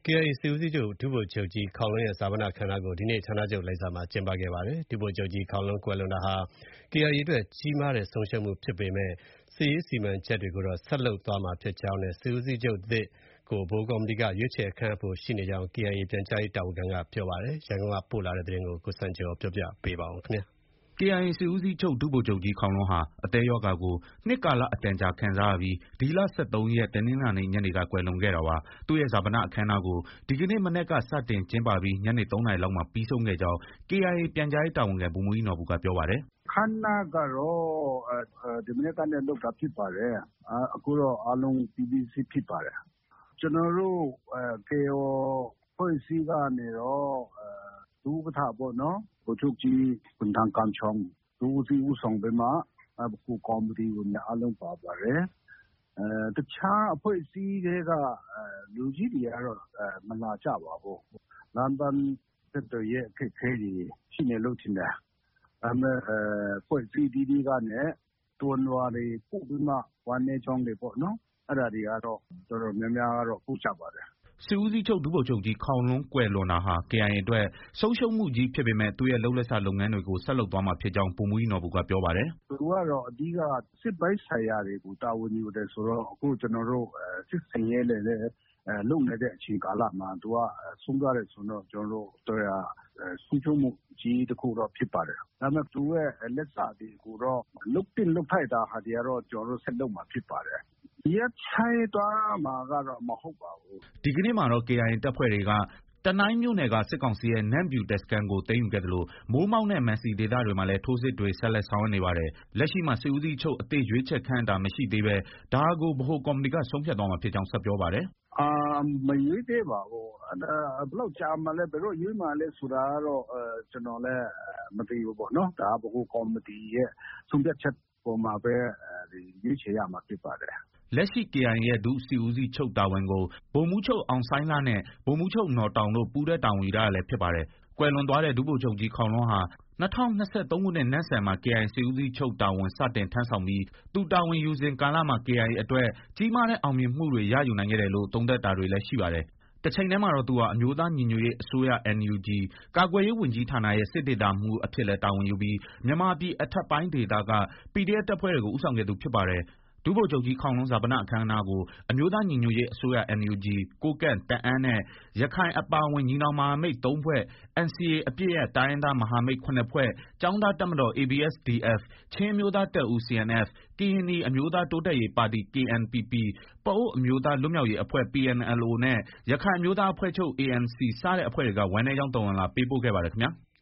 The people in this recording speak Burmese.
KIA စစ်ဦးစီးချုပ်ဒုဗိုလ်ချုပ်ကြီးခေါင်လွန်းရဲ့ဈာပနအခမ်းအနားကိုဒီနေ့ဌာနချုပ်လိုင်ဇာမှာကျင်းပခဲ့ပါတယ်။ဒုဗိုလ်ချုပ်ကြီးခေါင်လွန်းကွယ်လွန်တာဟာ KIA အတွက်ကြီးမားတဲ့ဆုံးရှုံးမှုဖြစ်ပေမဲ့စစ်ရေးစီမံချက်တွေကိုတော့ဆက်လုပ်သွားမှာဖြစ်ကြောင်းနဲ့စစ်ဦးစီးချုပ်သစ်ကိုဗဟိုကော်မတီကရွေးချယ်ခန့်အပ်ဖို့ရှိနေကြောင်း KIA ပြန်ကြားရေးတာဝန်ခံကပြောပါတယ်။ရန်ကုန်ကပို့လာတဲ့သတင်းကိုကိုစံကျော်ပြောပြပေးပါမယ်။ KIA စစ်ဦးစီးချုပ်ဒုဗိုလ်ချုပ်ကြီးခေါင်လွန်းဟာအသည်းရောဂါကိုနှစ်ကာလအတန်ကြာခံစားရပြီးဒီလ 13 ရက်တနင်္လာနေ့ညနေကကွယ်လွန်ခဲ့တာပါ။သူ့ရဲ့ဈာပနအခမ်းအနားကိုဒီကနေ့မနက်ကစတင်ကျင်းပပြီးညနေ 3 နာရီလောက်မှာပြီးဆုံးခဲ့ကြောင်း KIA ပြန်ကြားရေးတာဝန်ခံဗိုလ်မှူးကြီးနော်ဘူကပြောပါတယ်။ “အခမ်းအနားကတော့ဒီမနက်ကနေလုပ်တာဖြစ်ပါတယ်။အခုတော့အားလုံးပြီးဖြစ်ပါတယ်။ကျွန်တော်တို့KIO အဖွဲ့အစည်းကနေတော့ဒုဥက္ကဋ္ဌပေါ့နော်ဗိုလ်ချုပ်ကြီးခွန်ထန်ကမ်ချောင်ဒုဦးစီးဦးဆောင်ပြီးမှဗဟိုကော်မတီဝင်တွေအားလုံးပါပါတယ်။တခြားအဖွဲ့အစည်းတွေကလူကြီးတွေကတော့မလာကြပါဘူး။လမ်းပန်းဆက်သွယ်ရေးအခက်အခဲတွေရှိနေလို့ထင်တယ်။ဒါပေမဲ့အဖွဲ့အစည်းတွေကနေတွန်းလွှာတွေပို့ပြီးမှဝမ်းနည်းကြောင်းတွေပေါ့နော်။အဲ့ဒါတွေကတော့တော်တော်များများကတော့ပို့ကြပါတယ်။ ” စစ်ဦးစီးချုပ်ဒုဗိုလ်ချုပ်ကြီးခေါင်လွန်းကွယ်လွန်တာဟာ KIA အတွက်ဆုံးရှုံးမှုကြီးဖြစ်ပေမဲ့သူ့ရဲ့လုပ်လက်စလုပ်ငန်းတွေကိုဆက်လုပ်သွားမှာဖြစ်ကြောင်းဗိုလ်မှူးကြီးနော်ဘူကပြောပါတယ်။ “သူကတော့အဓိကစစ်ပိုင်းဆိုင်ရာတွေကိုတာဝန်ယူတယ်ဆိုတော့အခုကျွန်တော်တို့စစ်ဆင်ရေးလည်းလုပ်နေတဲ့အချိန်ကာလမှာသူကဆုံးသွားတယ်ဆိုတော့ကျွန်တော်တို့ဆုံးရှုံးမှုကြီးတစ်ခုတော့ဖြစ်ပါတယ်။ဒါပေမဲ့သူရဲ့လက်စတွေကိုတော့လုပ်တင်လုပ်ထိုက်တာဟာတွေကတော့ကျွန်တော်တို့ဆက်လုပ်မှာဖြစ်ပါတယ်။ရပ်ဆိုင်းသွားမှာကတော့မဟုတ်ပါဘူး။ဒီကနေ့မှာတော့ KIA တပ်ဖွဲ့တွေကတနိုင်းမြို့နယ်ကစစ်ကောင်စီရဲ့နမ့်ပြူတပ်စခန်းကိုသိမ်းယူခဲ့သလိုမိုးမောက်နဲ့မံစီဒေသတွေမှာလည်းထိုးစစ်တွေဆက်လက်ဆောင်ရွက်နေပါတယ်။လက်ရှိမှာစစ်ဦးစီးချုပ်အသစ်ရွေးချယ်ခန့်အပ်တာမရှိသေးပဲဒါကိုဗဟိုကော်မတီကဆုံးဖြတ်သွားမှာဖြစ်ကြောင်းဆက်ပြောပါတယ်။မရွေးသေးပါဘူး။ဘယ်လောက်ကြာမှလဲဘယ်တော့ရွေးမှလဲဆိုတာကတော့ကျွန်တော်လည်းမသိဘူးပေါ့နော်။ဒါဗဟိုကော်မတီရဲ့ဆုံးဖြတ်ချက်ပေါ်မှာပဲရွေးချယ်ရမှာဖြစ်ပါတယ်။ ”လက်ရှိ KIA ရဲ့ဒုစစ်ဦးစီးချုပ်တာဝန်ကိုဗိုလ်မှူးချုပ်အောင်ဆိုင်းလနဲ့ဗိုလ်မှူးချုပ်နော်တောင်တို့ပူးတွဲတာဝန်ယူထားတာလည်းဖြစ်ပါတယ်။ကွယ်လွန်သွားတဲ့ဒုဗိုလ်ချုပ်ကြီးခေါင်လွန်းဟာ2023ခုနှစ်နန်းဆန်မှာ KIA စစ်ဦးစီးချုပ်တာဝန်စတင်ထမ်းဆောင်ပြီးသူတာဝန်ယူစဉ်ကာလမှာ KIA အတွက်ကြီးမားတဲ့အောင်မြင်မှုတွေရယူနိုင်ခဲ့တယ်လို့သုံးသပ်တာတွေလည်းရှိပါတယ်။တချိန်တည်းမှာတော့သူဟာအမျိုးသားညီညွတ်ရေးအစိုးရ NUG ကာကွယ်ရေးဝန်ကြီးဌာနရဲ့စစ်ဒေသမှူးအဖြစ်လည်းတာဝန်ယူပြီးမြန်မာပြည်အထက်ပိုင်းဒေသက PDF တပ်ဖွဲ့တွေကိုဦးဆောင်ခဲ့သူဖြစ်ပါတယ်။ဒုဗိုလ်ချုပ်ကြီးခေါင်လွန်းဈာပနအခမ်းအနားကိုအမျိုးသားညီညွတ်ရေးအစိုးရ NUG ကိုးကန့်၊တအာင်းနဲ့ရခိုင်အပါအဝင်ညီနောင်မဟာမိတ် ၃ ဖွဲ့ NCA အပစ်ရပ်တိုင်းရင်းသားမဟာမိတ် ၇ ဖွဲ့ကျောင်းသားတပ်မတော် ABSDF ချင်းအမျိုးသားတပ်ဦး CNF ကရင်နီအမျိုးသားတိုးတက်ရေးပါတီ KNPP ပအိုဝ်းအမျိုးသားလွတ်မြောက်ရေးအဖွဲ့ PNLO နဲ့ရခိုင်အမျိုးသားအဖွဲ့ချုပ် ANC စတဲ့အဖွဲ့တွေကဝမ်းနည်းကြောင်းသဝဏ်လွှာပေးပို့ခဲ့ပါတယ်ခင်ဗျာ။